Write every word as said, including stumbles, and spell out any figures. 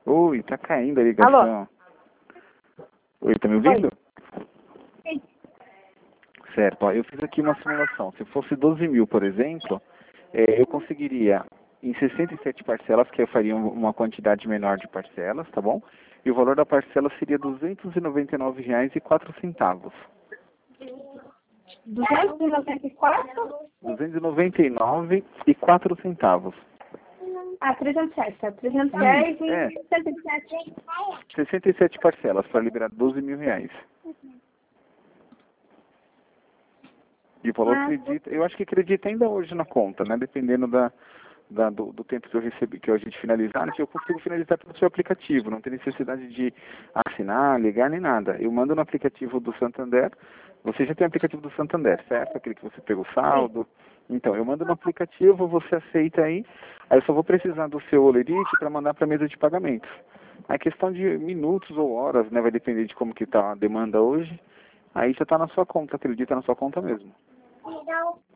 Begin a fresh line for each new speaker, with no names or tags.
Oi, tá caindo a
Alô?
ligação. Oi, tá me ouvindo?
Sim.
Certo, ó, eu fiz aqui uma simulação. Se fosse doze mil, por exemplo, é, eu conseguiria em sessenta e sete parcelas, que eu faria um- uma quantidade menor de parcelas, tá bom? E o valor da parcela seria duzentos e noventa e nove reais e quatro centavos.
duzentos e noventa e quatro?
duzentos e noventa e nove e quatro centavos.
Ah, trezentos e sete. trezentos e dez
Hum,
e
é.
sessenta e sete.
sessenta e sete parcelas para liberar doze mil reais. E o valor
Ah,
acredita, eu acho que acredita ainda hoje na conta, né? Dependendo da, da- do, do tempo que eu recebi, que a gente finalizar, né, que eu consigo finalizar pelo seu aplicativo, não tem necessidade de assinar, ligar nem nada. Eu mando no aplicativo do Santander, você já tem o aplicativo do Santander, certo? Aquele que você pegou o saldo. Então, eu mando no aplicativo, você aceita aí, aí eu só vou precisar do seu olerite para mandar para a mesa de pagamentos. A questão de minutos ou horas, né? Vai depender de como que está a demanda hoje. Aí já está na sua conta, acredita na sua conta mesmo.